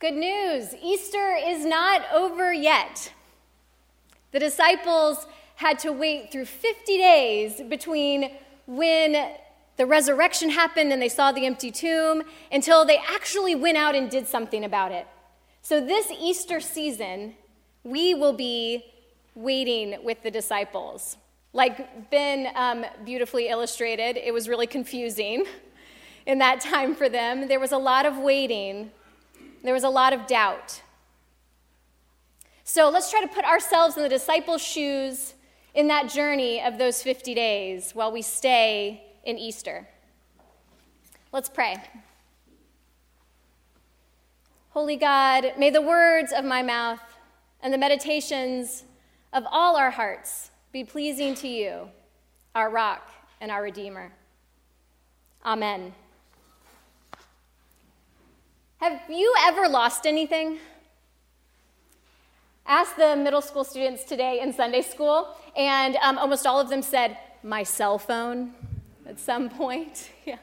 Good news, Easter is not over yet. The disciples had to wait through 50 days between when the resurrection happened and they saw the empty tomb until they actually went out and did something about it. So this Easter season, we will be waiting with the disciples. Like Ben beautifully illustrated, it was really confusing in that time for them. There was a lot of waiting. There was a lot of doubt. So let's try to put ourselves in the disciples' shoes in that journey of those 50 days while we stay in Easter. Let's pray. Holy God, may the words of my mouth and the meditations of all our hearts be pleasing to you, our rock and our Redeemer. Amen. Have you ever lost anything? Asked the middle school students today in Sunday school, and almost all of them said, my cell phone at some point. Yeah.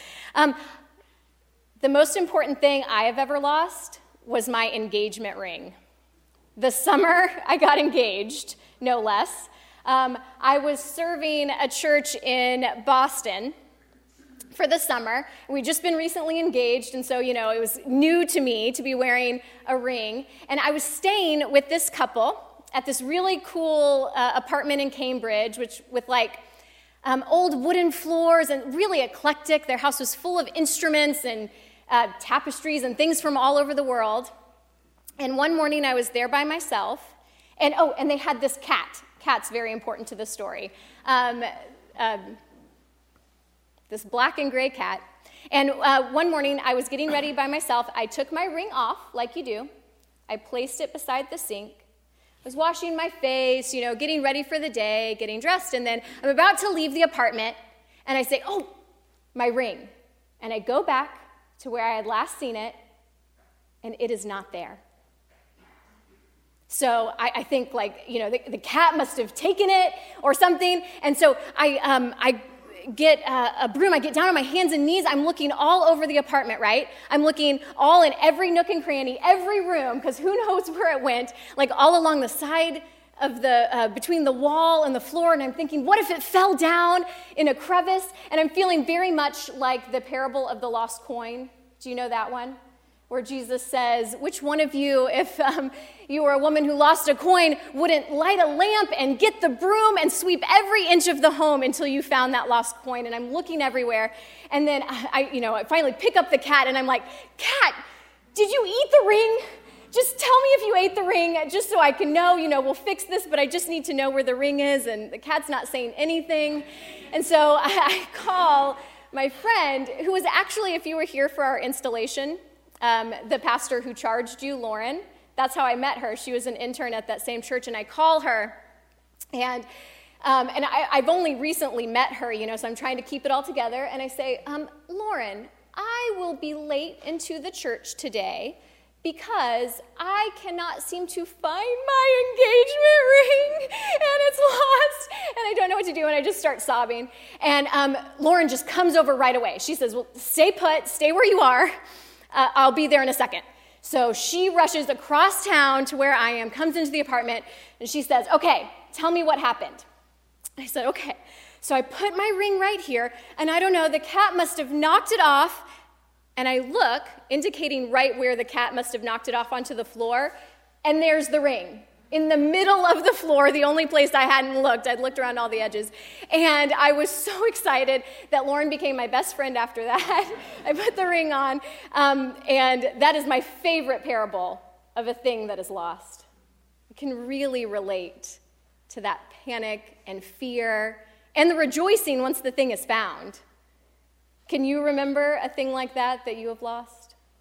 The most important thing I have ever lost was my engagement ring. The summer I got engaged, no less. I was serving a church in Boston for the summer. We'd just been recently engaged, and so, it was new to me to be wearing a ring. And I was staying with this couple at this really cool apartment in Cambridge, with old wooden floors and really eclectic. Their house was full of instruments and tapestries and things from all over the world. And one morning I was there by myself, and they had this cat. Cat's very important to the story. This black and gray cat. And one morning, I was getting ready by myself. I took my ring off, like you do. I placed it beside the sink. I was washing my face, getting ready for the day, getting dressed. And then I'm about to leave the apartment, and I say, my ring. And I go back to where I had last seen it, and it is not there. So I think, the cat must have taken it or something. And so I get a broom, I get down on my hands and knees, I'm looking all over the apartment, right? I'm looking all in every nook and cranny, every room, because who knows where it went, all along the side of between the wall and the floor, and I'm thinking, what if it fell down in a crevice? And I'm feeling very much like the parable of the lost coin. Do you know that one? Where Jesus says, which one of you, if you were a woman who lost a coin, wouldn't light a lamp and get the broom and sweep every inch of the home until you found that lost coin? And I'm looking everywhere. And then I finally pick up the cat, and I'm like, cat, did you eat the ring? Just tell me if you ate the ring, just so I can know, we'll fix this, but I just need to know where the ring is. And the cat's not saying anything. And so I call my friend, who was actually, if you were here for our installation, the pastor who charged you, Lauren. That's how I met her. She was an intern at that same church, and I call her, and I've only recently met her, so I'm trying to keep it all together, and I say, Lauren, I will be late into the church today because I cannot seem to find my engagement ring, and it's lost, and I don't know what to do, and I just start sobbing, and Lauren just comes over right away. She says, well, stay put, stay where you are. I'll be there in a second. So she rushes across town to where I am, comes into the apartment, and she says, okay, tell me what happened. I said, okay. So I put my ring right here, and I don't know, the cat must have knocked it off, and I look, indicating right where the cat must have knocked it off onto the floor, and there's the ring. In the middle of the floor, the only place I hadn't looked. I'd looked around all the edges. And I was so excited that Lauren became my best friend after that. I put the ring on. And that is my favorite parable of a thing that is lost. I can really relate to that panic and fear and the rejoicing once the thing is found. Can you remember a thing like that you have lost?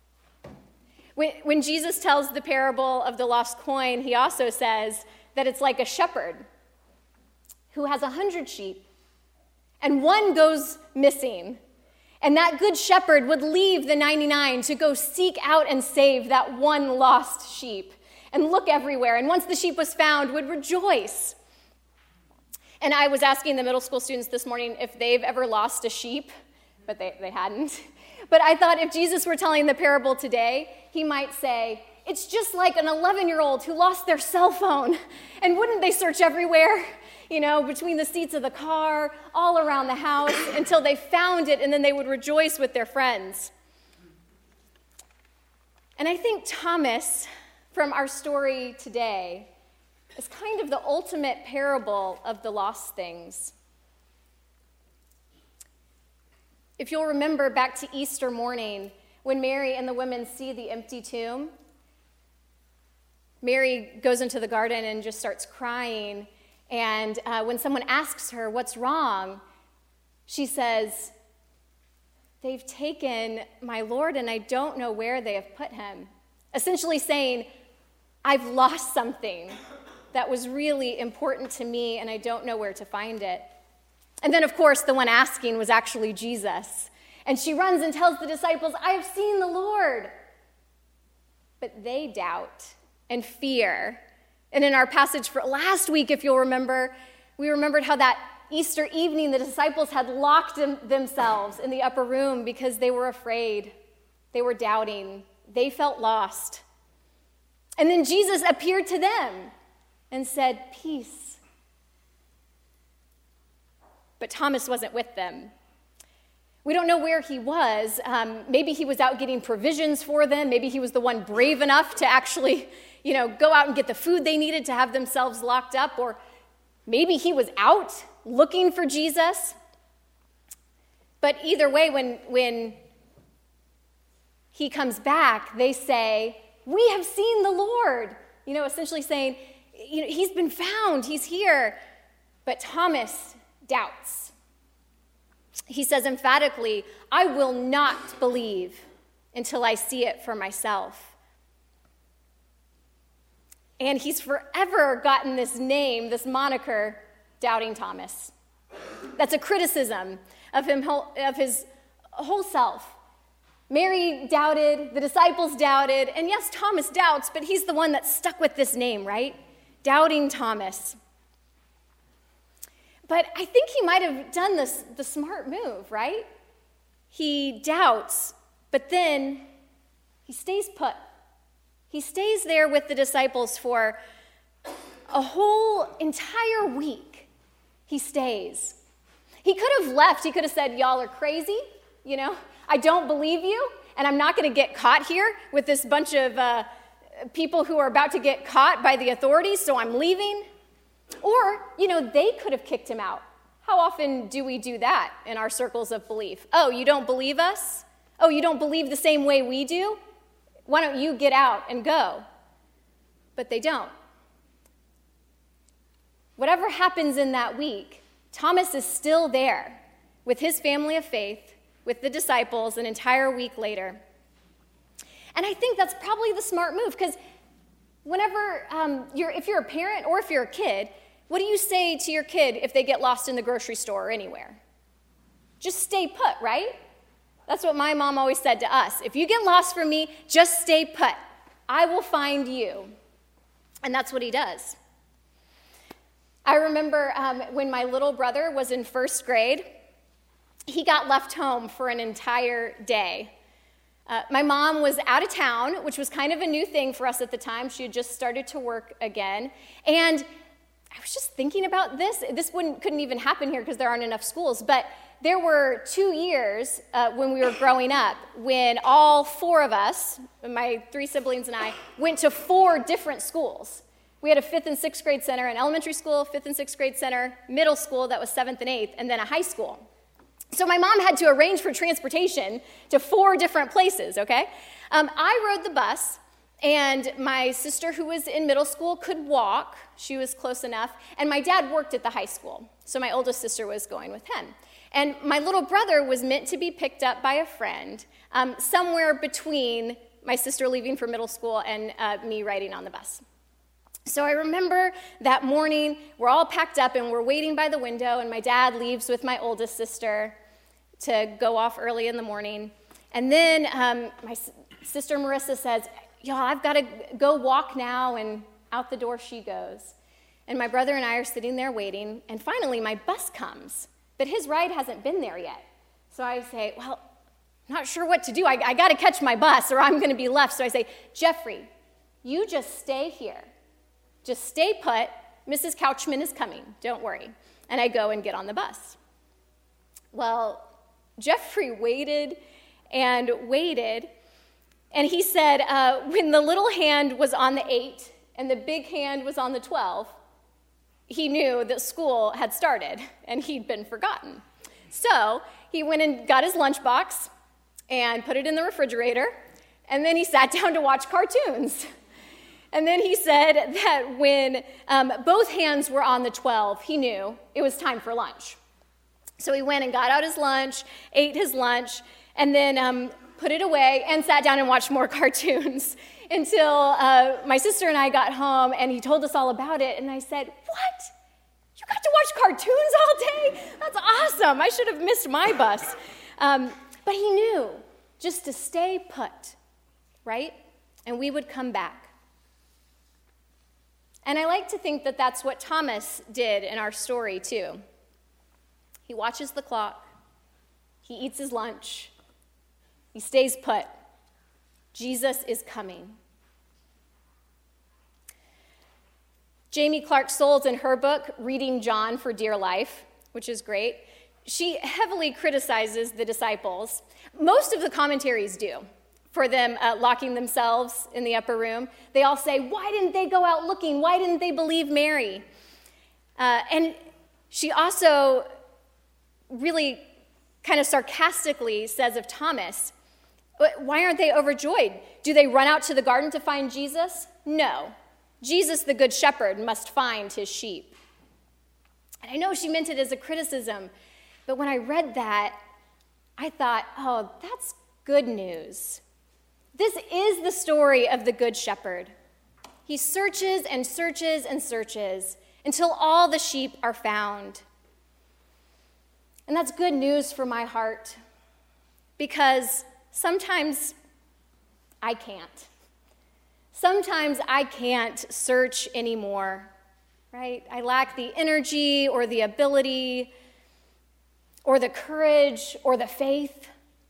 When Jesus tells the parable of the lost coin, he also says that it's like a shepherd who has 100 sheep, and one goes missing. And that good shepherd would leave the 99 to go seek out and save that one lost sheep and look everywhere. And once the sheep was found, would rejoice. And I was asking the middle school students this morning if they've ever lost a sheep, but they hadn't. But I thought if Jesus were telling the parable today, he might say, it's just like an 11-year-old who lost their cell phone. And wouldn't they search everywhere, between the seats of the car, all around the house, until they found it, and then they would rejoice with their friends. And I think Thomas, from our story today, is kind of the ultimate parable of the lost things. If you'll remember back to Easter morning, when Mary and the women see the empty tomb, Mary goes into the garden and just starts crying. And when someone asks her, what's wrong? She says, they've taken my Lord and I don't know where they have put him. Essentially saying, I've lost something that was really important to me and I don't know where to find it. And then, of course, the one asking was actually Jesus. And she runs and tells the disciples, I have seen the Lord. But they doubt and fear. And in our passage for last week, if you'll remember, we remembered how that Easter evening the disciples had locked themselves in the upper room because they were afraid. They were doubting. They felt lost. And then Jesus appeared to them and said, peace. But Thomas wasn't with them. We don't know where he was. Maybe he was out getting provisions for them. Maybe he was the one brave enough to actually, go out and get the food they needed to have themselves locked up. Or maybe he was out looking for Jesus. But either way, when he comes back, they say, we have seen the Lord. Essentially saying, he's been found, he's here. But Thomas doubts. He says emphatically, I will not believe until I see it for myself. And he's forever gotten this name, this moniker, Doubting Thomas. That's a criticism of him, of his whole self. Mary doubted, the disciples doubted, and yes, Thomas doubts, but he's the one that's stuck with this name, right? Doubting Thomas. But I think he might have done the smart move, right? He doubts, but then he stays put. He stays there with the disciples for a whole entire week. He stays. He could have left. He could have said, y'all are crazy, I don't believe you, and I'm not going to get caught here with this bunch of people who are about to get caught by the authorities, so I'm leaving. Or, they could have kicked him out. How often do we do that in our circles of belief? Oh, you don't believe us? Oh, you don't believe the same way we do? Why don't you get out and go? But they don't. Whatever happens in that week, Thomas is still there with his family of faith, with the disciples an entire week later. And I think that's probably the smart move, because whenever if you're a parent or if you're a kid, what do you say to your kid if they get lost in the grocery store or anywhere? Just stay put, right? That's what my mom always said to us. If you get lost from me, just stay put. I will find you. And that's what he does. I remember when my little brother was in first grade, he got left home for an entire day. My mom was out of town, which was kind of a new thing for us at the time. She had just started to work again. And I was just thinking about this. This couldn't even happen here because there aren't enough schools. But there were 2 years when we were growing up when all four of us, my 3 siblings and I, went to 4 different schools. We had a 5th and 6th grade center, an elementary school, 5th and 6th grade center, middle school that was 7th and 8th, and then a high school. So my mom had to arrange for transportation to 4 different places, okay? I rode the bus, and my sister, who was in middle school, could walk. She was close enough. And my dad worked at the high school, so my oldest sister was going with him. And my little brother was meant to be picked up by a friend somewhere between my sister leaving for middle school and me riding on the bus. So I remember that morning, we're all packed up and we're waiting by the window, and my dad leaves with my oldest sister to go off early in the morning. And then my sister Marissa says, y'all, I've got to go walk now, and out the door she goes. And my brother and I are sitting there waiting, and finally my bus comes, but his ride hasn't been there yet. So I say, well, not sure what to do. I got to catch my bus or I'm going to be left. So I say, Jeffrey, you just stay here. Just stay put. Mrs. Couchman is coming. Don't worry. And I go and get on the bus. Well, Jeffrey waited and waited. And he said when the little hand was on the 8 and the big hand was on the 12, he knew that school had started and he'd been forgotten. So he went and got his lunchbox and put it in the refrigerator, and then he sat down to watch cartoons. And then he said that when both hands were on the 12, he knew it was time for lunch. So he went and got out his lunch, ate his lunch, and then put it away and sat down and watched more cartoons until my sister and I got home, and he told us all about it. And I said, what? You got to watch cartoons all day? That's awesome. I should have missed my bus. But he knew just to stay put, right? And we would come back. And I like to think that that's what Thomas did in our story, too. He watches the clock. He eats his lunch. He stays put. Jesus is coming. Jamie Clark Souls, in her book, Reading John for Dear Life, which is great, she heavily criticizes the disciples. Most of the commentaries do, for them locking themselves in the upper room. They all say, why didn't they go out looking? Why didn't they believe Mary? And she also really kind of sarcastically says of Thomas, why aren't they overjoyed? Do they run out to the garden to find Jesus? No. Jesus, the good shepherd, must find his sheep. And I know she meant it as a criticism, but when I read that, I thought, oh, that's good news. This is the story of the good shepherd. He searches and searches and searches until all the sheep are found. And that's good news for my heart, because sometimes I can't. Sometimes I can't search anymore, right? I lack the energy or the ability or the courage or the faith.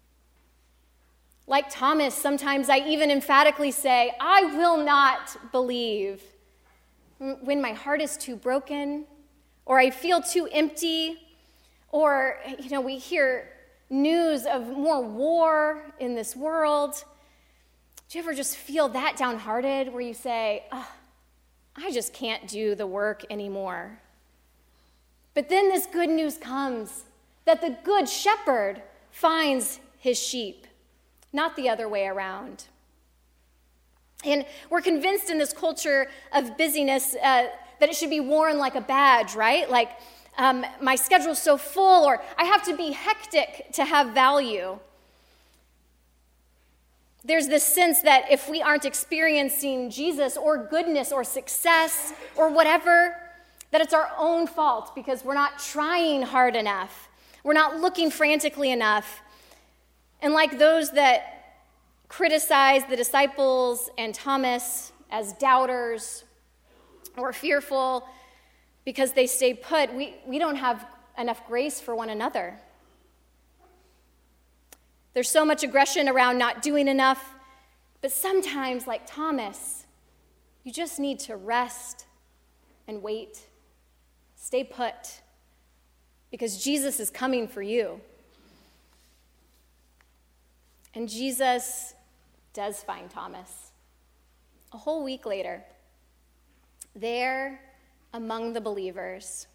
Like Thomas, sometimes I even emphatically say, I will not believe, when my heart is too broken or I feel too empty, or, we hear news of more war in this world. Do you ever just feel that downhearted where you say, I just can't do the work anymore? But then this good news comes, that the good shepherd finds his sheep, not the other way around. And we're convinced in this culture of busyness that it should be worn like a badge, right? Like, my schedule's so full, or I have to be hectic to have value. There's this sense that if we aren't experiencing Jesus or goodness or success or whatever, that it's our own fault because we're not trying hard enough. We're not looking frantically enough. And like those that criticize the disciples and Thomas as doubters or fearful because they stay put, we don't have enough grace for one another. There's so much aggression around not doing enough, but sometimes, like Thomas, you just need to rest and wait. Stay put, because Jesus is coming for you. And Jesus does find Thomas. A whole week later, there among the believers.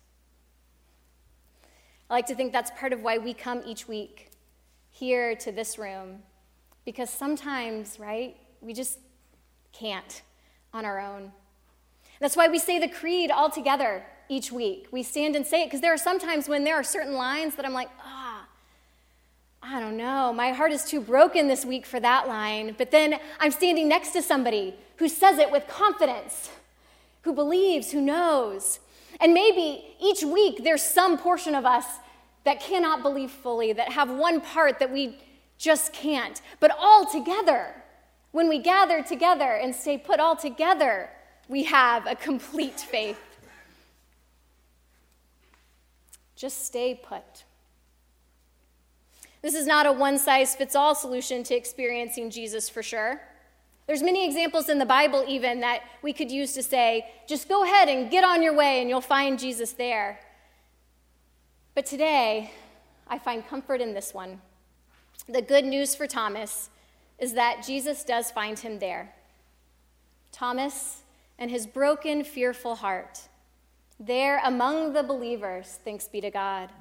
I like to think that's part of why we come each week here to this room, because sometimes, right, we just can't on our own. That's why we say the creed all together each week. We stand and say it, because there are some times when there are certain lines that I'm like, I don't know, my heart is too broken this week for that line, but then I'm standing next to somebody who says it with confidence, who believes, who knows. And maybe each week there's some portion of us that cannot believe fully, that have one part that we just can't. But all together, when we gather together and stay put all together, we have a complete faith. Just stay put. This is not a one-size-fits-all solution to experiencing Jesus for sure. There's many examples in the Bible even that we could use to say, just go ahead and get on your way and you'll find Jesus there. But today, I find comfort in this one. The good news for Thomas is that Jesus does find him there. Thomas and his broken, fearful heart, there among the believers, thanks be to God.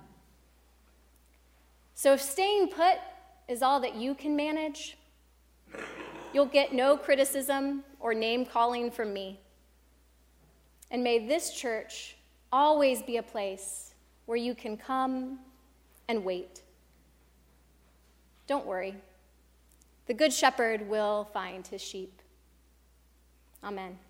So if staying put is all that you can manage, you'll get no criticism or name-calling from me. And may this church always be a place where you can come and wait. Don't worry. The Good Shepherd will find his sheep. Amen.